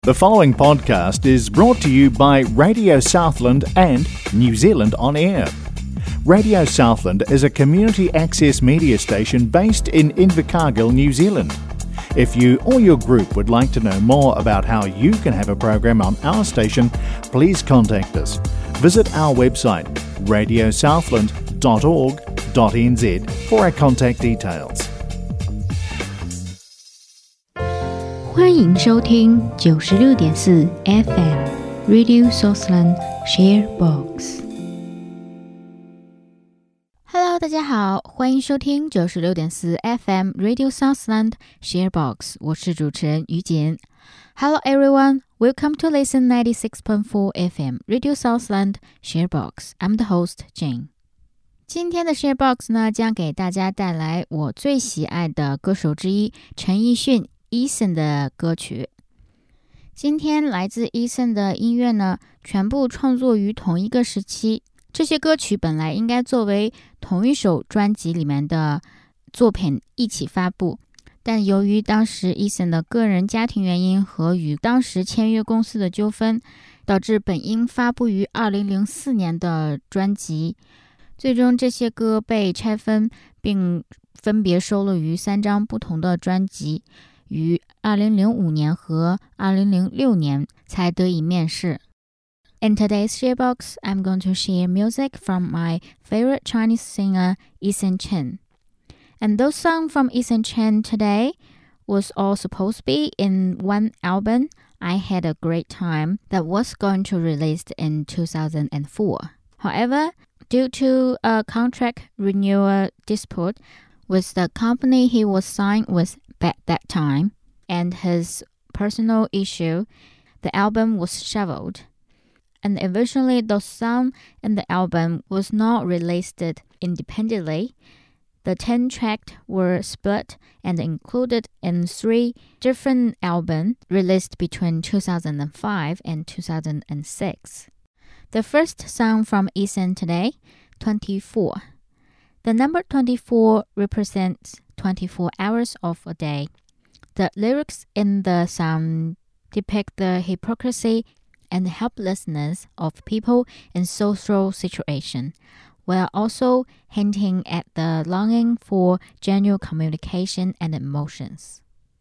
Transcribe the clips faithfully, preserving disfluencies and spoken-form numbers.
The following podcast is brought to you by Radio Southland and New Zealand On Air. Radio Southland is a community access media station based in Invercargill, New Zealand. If you or your group would like to know more about how you can have a program on our station, please contact us. Visit our website radio southland dot org dot n z for our contact details. 欢迎收听九十六点四 F M Radio Southland Sharebox。Hello， 大家好，欢迎收听九十六点四 F M Radio Southland Sharebox， 我是主持人于简。Hello everyone, welcome to listen ninety-six point four F M Radio Southland Sharebox. I'm the host Jane. 今天的 Sharebox 呢，将给大家带来我最喜爱的歌手之一陈奕迅Eason 的歌曲。今天来自 Eason 的音乐呢，全部创作于同一个时期。这些歌曲本来应该作为同一首专辑里面的作品一起发布，但由于当时 Eason 的个人家庭原因和与当时签约公司的纠纷，导致本应发布于二零零四年的专辑，最终这些歌被拆分，并分别收录于三张不同的专辑，于二零零五年和二零零六年才得以面世。In today's Sharebox, I'm going to share music from my favorite Chinese singer, Eason Chen. And those songs from Eason Chen today was all supposed to be in one album, I Had a Great Time, that was going to release in two thousand four. However, due to a contract renewal dispute with the company he was signed with at that time, and his personal issue, the album was shelved. And eventually the song in the album was not released independently. The ten tracks were split and included in three different albums released between two thousand five and two thousand six. The first song from Eason today, twenty-four. The number twenty-four represents twenty-four hours of a day. The lyrics in the song depict the hypocrisy and helplessness of people in social situations, while also hinting at the longing for genuine communication and emotions.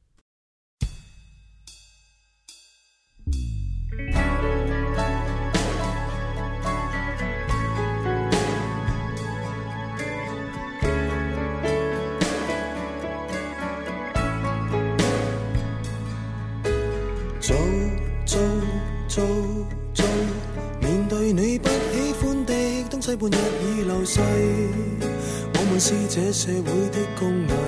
做做做做，面對你不喜歡的東西，半日已流逝。我們是這社會的工藝。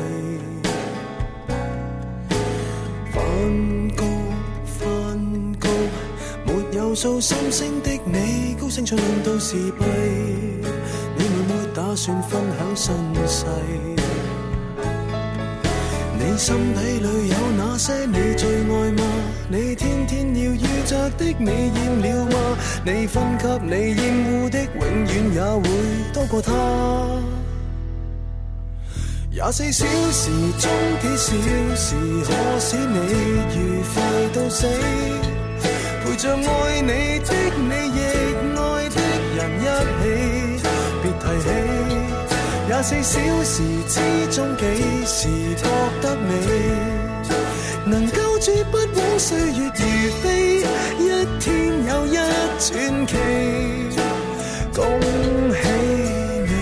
翻高翻高，沒有數三星的你，高聲唱論到時弊。你們沒打算分享身世。你心底裏有那些你最愛嗎？你天天要遇着的你厭了嗎？你分給你厭惡的永遠也會多過他。廿四小時中幾小時可使你愉快到死？陪着愛你的你亦愛的人一起，別提起。廿四小時之中幾時覺得你能夠絕不枉歲月如飛，一天又一傳奇，恭喜你。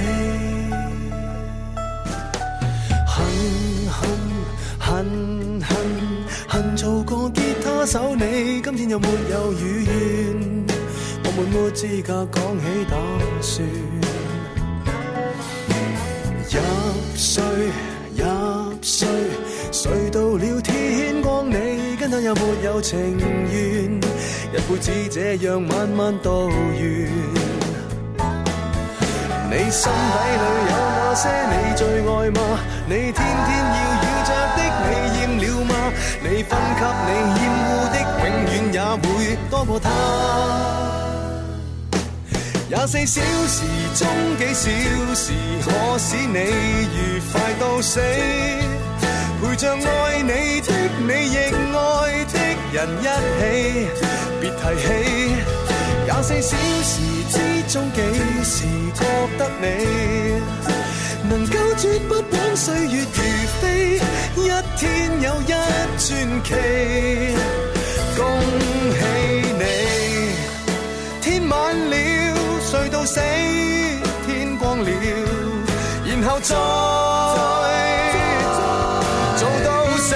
恨恨恨恨恨做個吉他手你，今天有沒有如願？我們沒資格講起打算。入睡入睡，睡到了天光，你跟他有沒有情緣？一輩子這樣慢慢度完。你心底裏有那些你最愛嗎？你天天要遇着的你厭了嗎？你分給你厭惡的永遠也會多過他。廿四小時中幾小時可使你愉快到死？陪着愛你的你亦愛的人一起，別提起廿四小時之中幾時覺得你能夠絕不枉歲月如飛，一天有一傳奇。恭喜你，天晚了，睡到死，天光了，然後再做到死。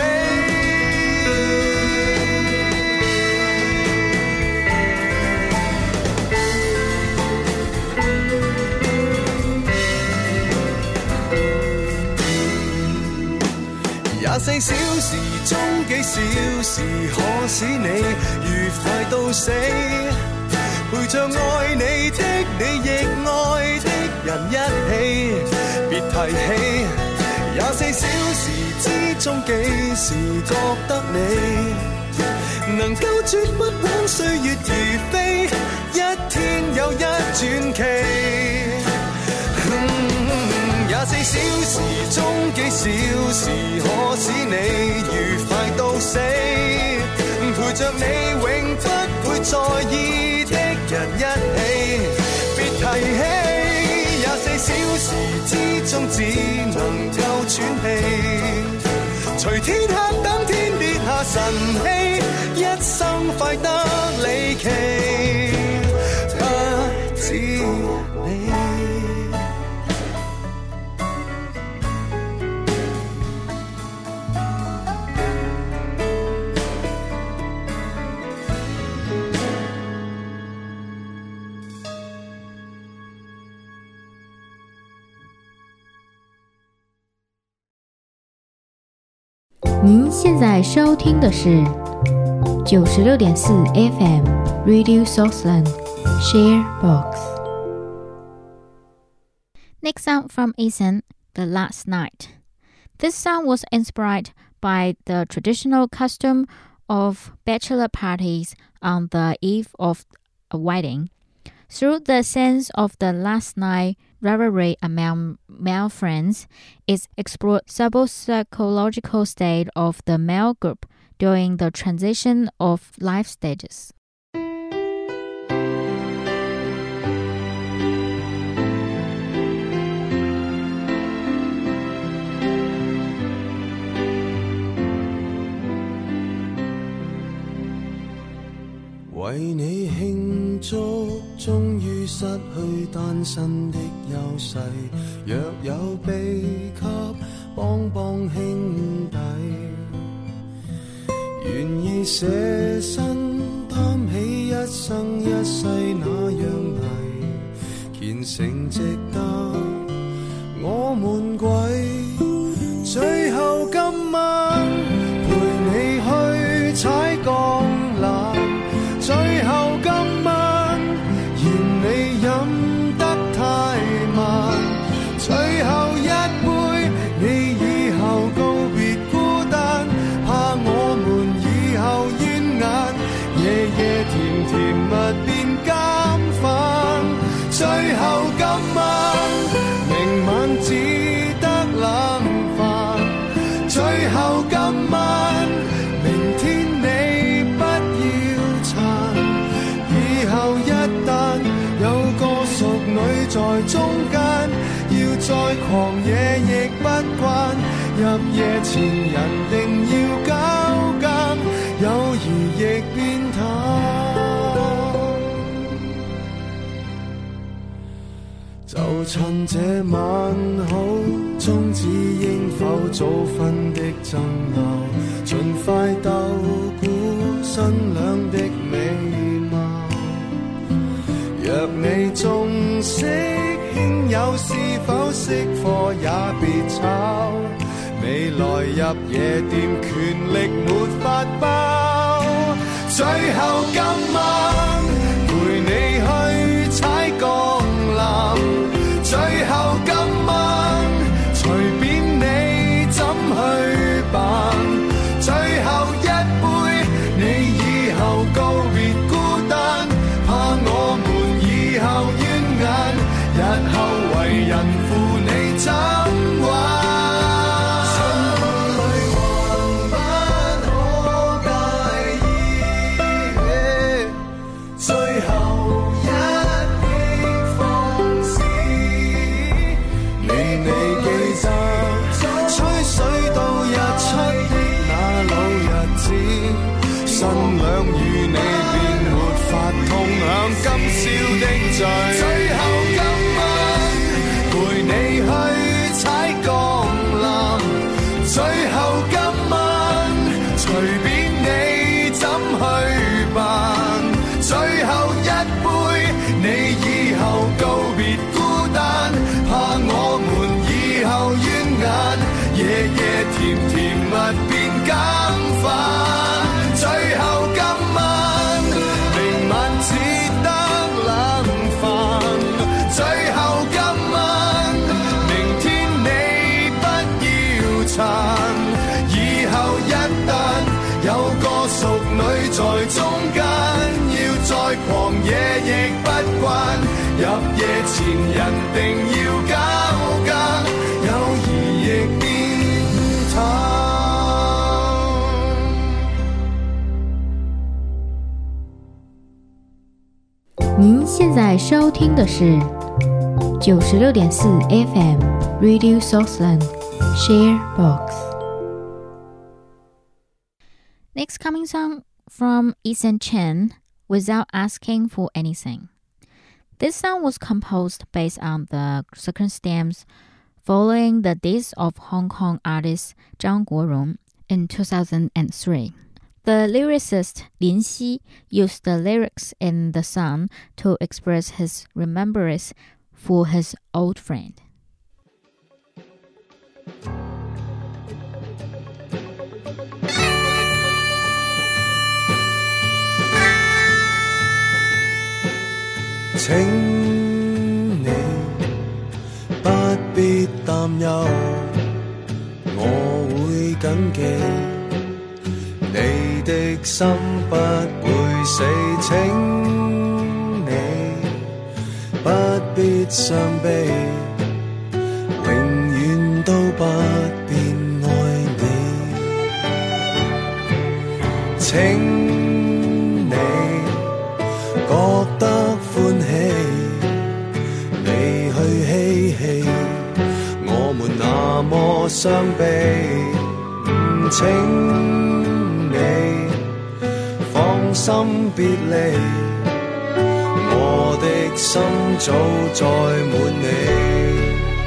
廿四小時中幾小時可使你愉快到死，陪着愛你的你亦愛的人一起，別提起廿四小時之中幾時覺得你能夠絕不枉歲月如飛，一天有一傳奇。廿四小時中幾小時可使你愉快到死，陪着你永不會在意的人一起，別提起廿四小時之中只能夠喘氣，隨天黑等天跌下晨曦，一生快得離奇，不止你。 您现在收听的是九十六点四 F M Radio Southland Share Box. Next song from Eason, The Last Night. This song was inspired by the traditional custom of bachelor parties on the eve of a wedding. Through the sense of the last night rivalry among male friends, it explored the psychological state of the male group during the transition of life stages. 為你慶祝，終於失去單身的優勢，若有秘笈，幫幫兄弟，願意捨身擔起一生一世那樣危，虔誠值得我們跪，最後今晚陪你去踩鋼纜，最後今晚嫌你飲得太慢，最後一杯你以後告別孤單，怕我們以後冤眼，夜夜甜甜蜜變監犯，最後今晚明晚只得冷飯，最後今晚明天你不要殘，以後一旦有個淑女在中間，要再狂野亦不慣，入夜前人定要交更，友誼亦變淡。就趁這晚好，終止應否早婚的爭拗，盡快鬥估新娘的美貌。若你仲識兄友，是否識貨也別吵，未來入夜店權力沒法包，最後今晚陪你去踩鋼纜，最後今晚隨便你怎去扮，最後一杯你以後告別孤單，怕我們以後冤眼，日後為人負你怎還？心裏還不可介意， 想與你便沒法痛享今宵的醉。最後今晚陪你去踩鋼纜，最後今晚隨便你怎去辦，最後一杯你以後告別孤單，怕我們以後冤眼，夜夜甜甜蜜變減飯。最後今晚明晚只得冷飯，最後今晚明天你不要撐，以後一旦有個淑女在中間，要再狂野亦不慣，入夜前人定要交更，友誼亦變淡。 您现在收听的是九十六点四 F M Radio Southland Share Box. Next coming song from Eason Chen, Without Asking for Anything. This song was composed based on the circumstance following the death of Hong Kong artist Zhang Guorong in two thousand three.The lyricist Lin Xi used the lyrics in the song to express his remembrance for his old friend. 請你不必擔憂，我會緊記你的心不會死，請你不必傷悲，永遠都不變愛你。請你覺得歡喜，你去嬉戲，我們那麼傷悲。請你放心別離，我的心早載滿你。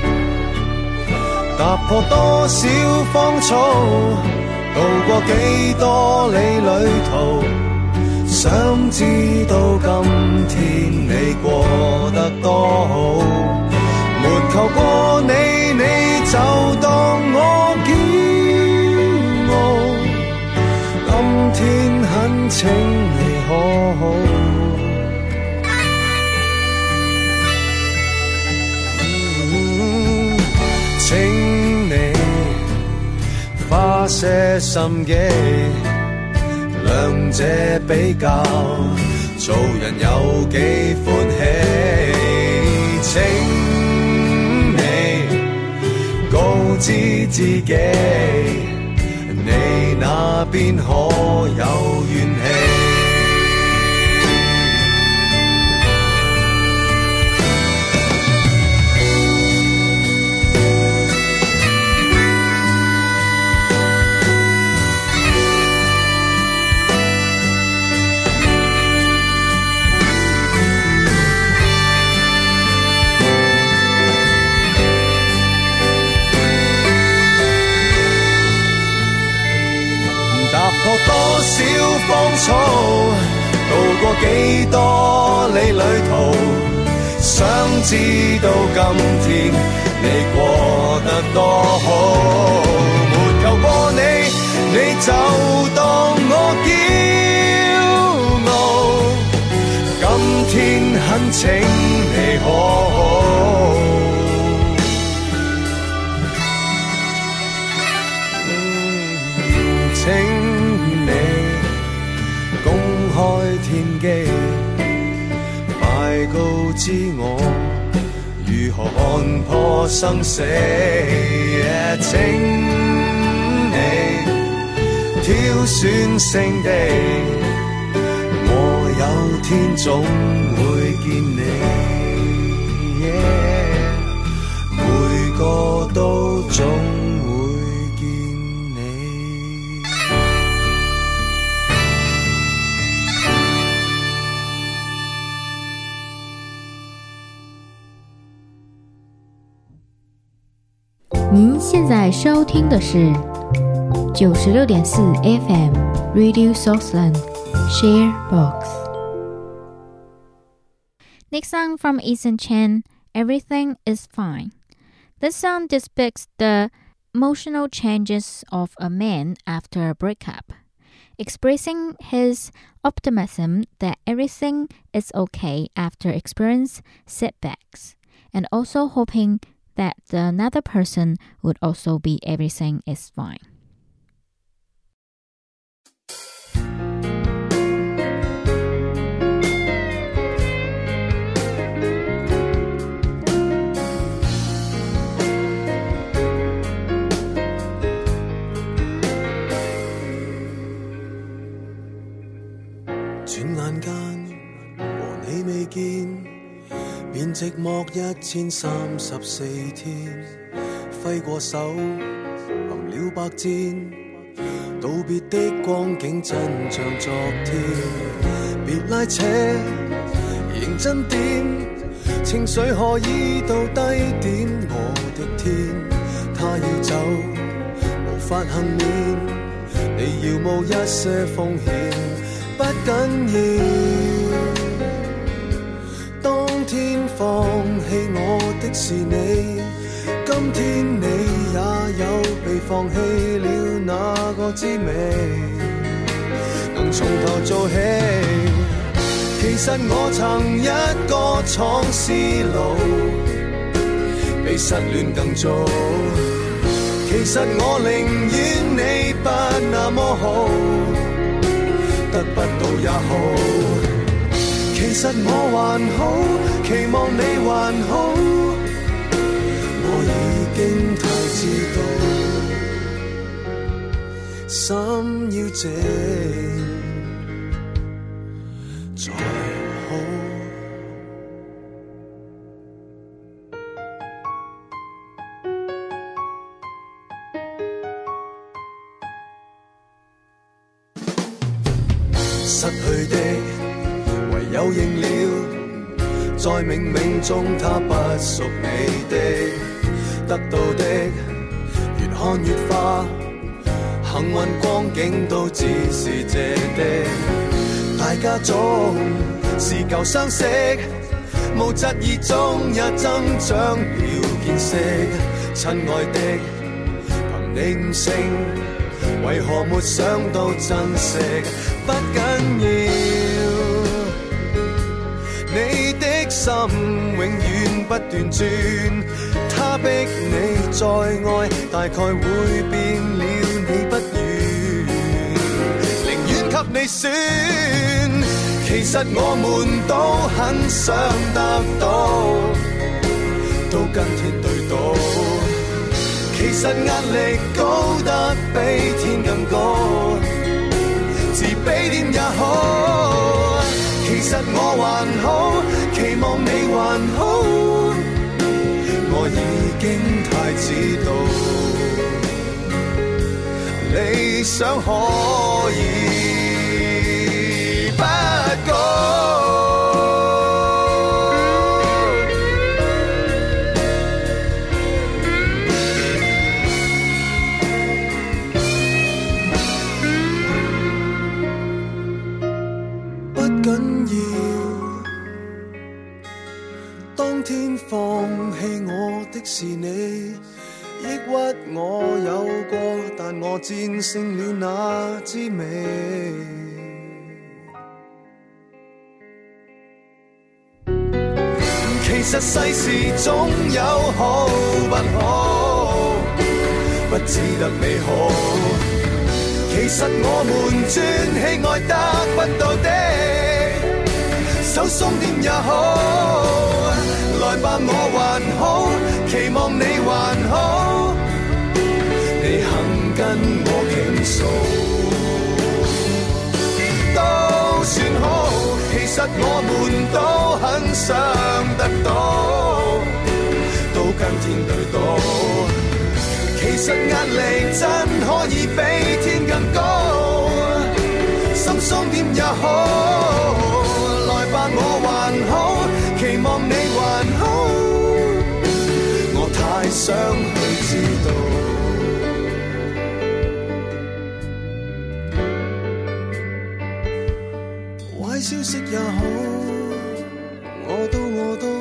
踏破多少荒草，渡過幾多里旅途，想知道今天你過得多好。沒求過你，你就當我驕傲。今天懇請你可好，嗯，請你花些心機，兩者比較，做人有幾歡喜。請你告知自己，你那邊可有怨氣？踏破多少荒草，渡過幾多里旅途，想知道今天你過得多好。沒求過你，你就當我驕傲。今天懇請你可好，嗯，請開天機，快告知我如何看破生死。請你挑選聖地，我有天總會見你， yeah, 每個都總會見你。 您现在收听的是九十六点四 F M Radio Southland Share Box. Next song from Eason Chen, Everything is Fine. This song depicts the emotional changes of a man after a breakup, expressing his optimism that everything is okay after experiencing setbacks, and also hoping that another person would also be everything is fine. 轉眼間和你未見，便寂寞一千三十四天，揮過手含了白箭，道別的光景真像昨天。別拉扯認真點，情緒何以到低點？我的天，他要走無法幸免，你要冒一些風險不緊要。當天放棄我的是你，今天你也有被放棄了那個滋味，能從頭做起。其實我曾一個闖絲路，比失戀更早。其實我寧願你不那麼好，得不到也好。其實我還好，期望你還好，我已經太知道，心要靜才好。失去的唯有認了，在冥冥中它不屬你的，得到的越看越化，幸運光景都只是這的。大家總是舊相識，無疾而終也增長了見識。親愛的，憑你悟性，為何沒想到珍惜？不緊要，你的心永遠不斷轉，他逼你再愛，大概會變了你不願，寧願給你選。其實我們都很想得到，都跟天對賭。其實壓力高得比天更高，自卑點也好。其實我還好，期望你還好，我已經太知道，理想可以不高。放棄我的是你，抑鬱我有過，但我戰勝了那滋味。其實世事總有好不好，不只得美好。其實我們專喜愛得不到的，手鬆點也好。來吧，我還好，期望你還好，你肯跟我傾訴，都算好。其實我們都很想得到，都跟天對賭。其實壓力真可以比天更高，心鬆點也好。來吧，我還好，期望你還好，我太想去知道， 快消息也好，我都我都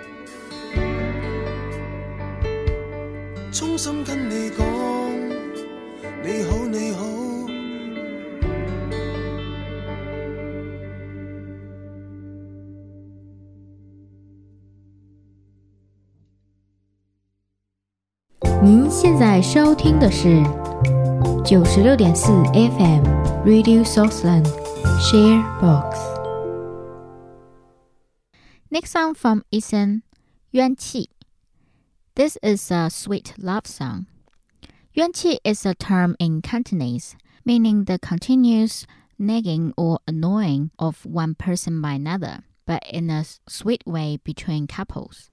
衷心跟你講，你好你好。 您现在收听的是九十六点四 F M Radio Southland Share Box。 Next song from Eason, 怨气。 This is a sweet love song. 怨气 is a term in Cantonese meaning the continuous nagging or annoying of one person by another, but in a sweet way between couples.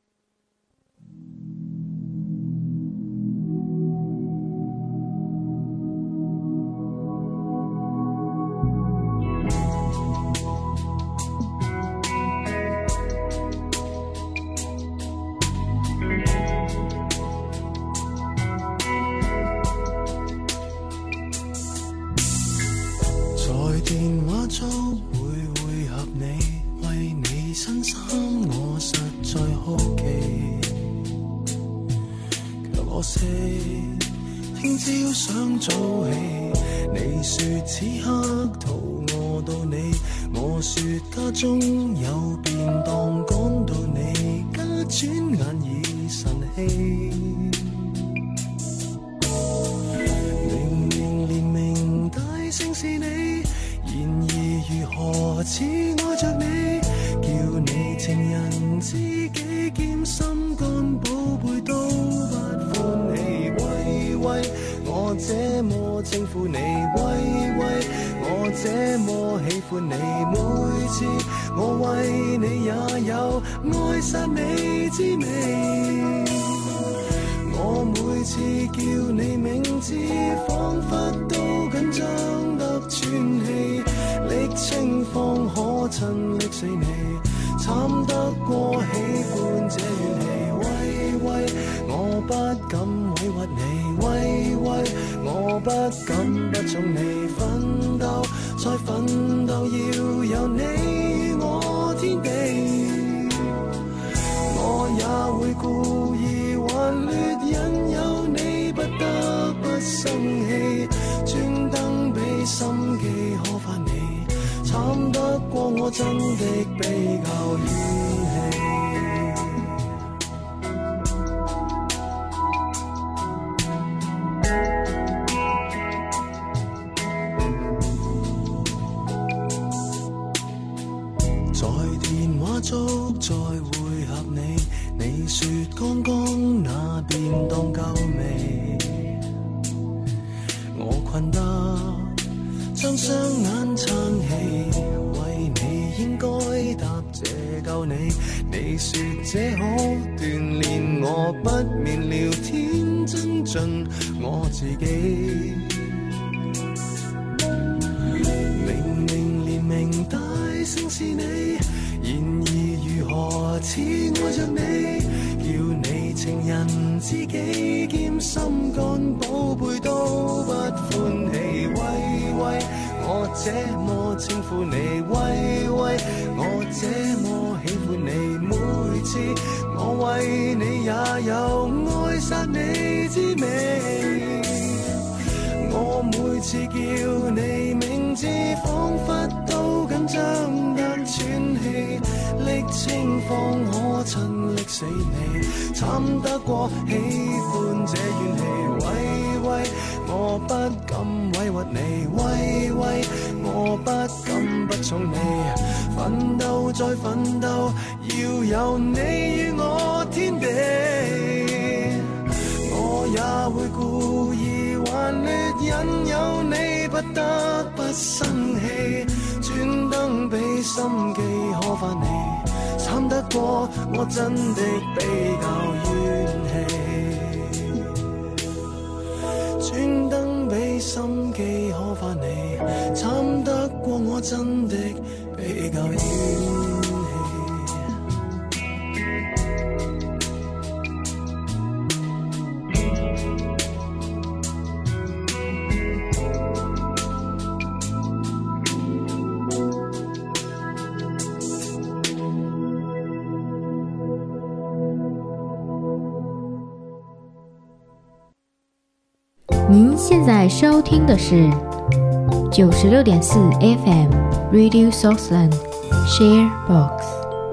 您现在收听的是九十六点四 F M Radio Southland Share Box.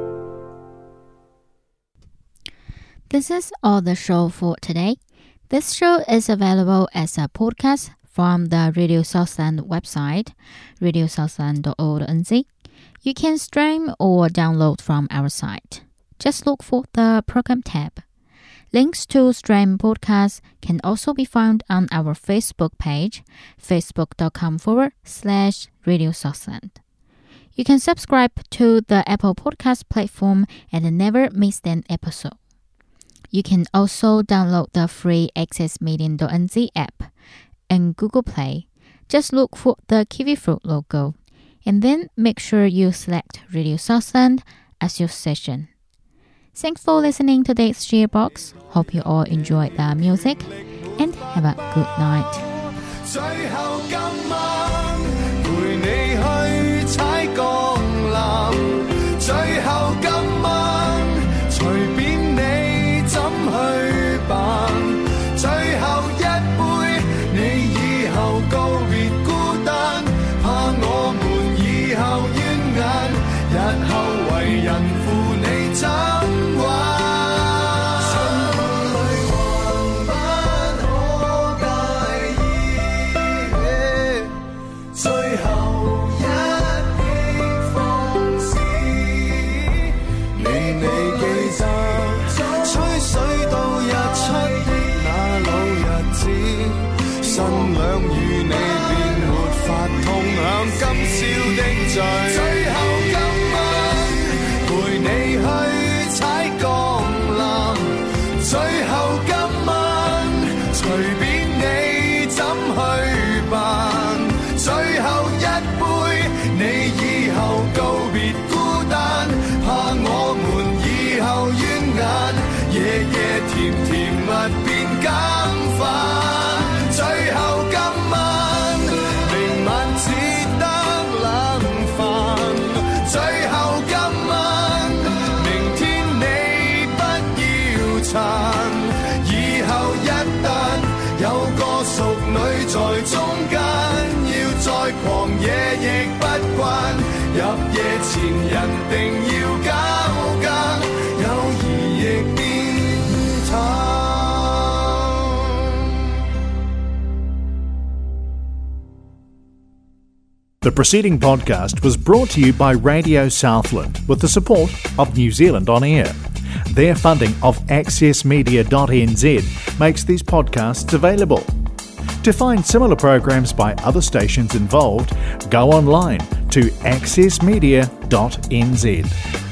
This is all the show for today. This show is available as a podcast from the Radio Southland website, radio southland dot org dot n z. You can stream or download from our site. Just look for the program tab. Links to stream podcasts can also be found on our Facebook page, facebook.com forward slash Radio Southland. You can subscribe to the Apple Podcast platform and never miss an episode. You can also download the free access medium dot n z app and Google Play. Just look for the kiwi fruit logo, and then make sure you select Radio Southland as your session. Thanks for listening to today's Share Box. Hope you all enjoyed the music and have a good night. 最後今晚陪你去踩鋼纜，最後今晚隨便你怎去辦，最後一杯你以後告別孤單，怕我們以後冤眼，日後為人負你怎玩？心裏還不可介意，最後一擊放肆，你你記着吹水到日出的那老日子，新娘與你便沒法通享今宵的醉。最後今晚陪你去踩鋼纜，最後今晚隨便你怎去辦，最後一杯你以後告別孤單，怕我們以後冤眼，夜夜甜甜蜜變減飯，最後今晚明晚只得冷飯，最後今晚明天你不要撐，以後一旦有個淑女在中間，要再狂野亦不慣，入夜前人定要交更，友誼亦變淡。 The preceding podcast was brought to you by Radio Southland with the support of New Zealand On Air. Their funding of access media dot n z makes these podcasts available. To find similar programs by other stations involved, go online to access media dot n z.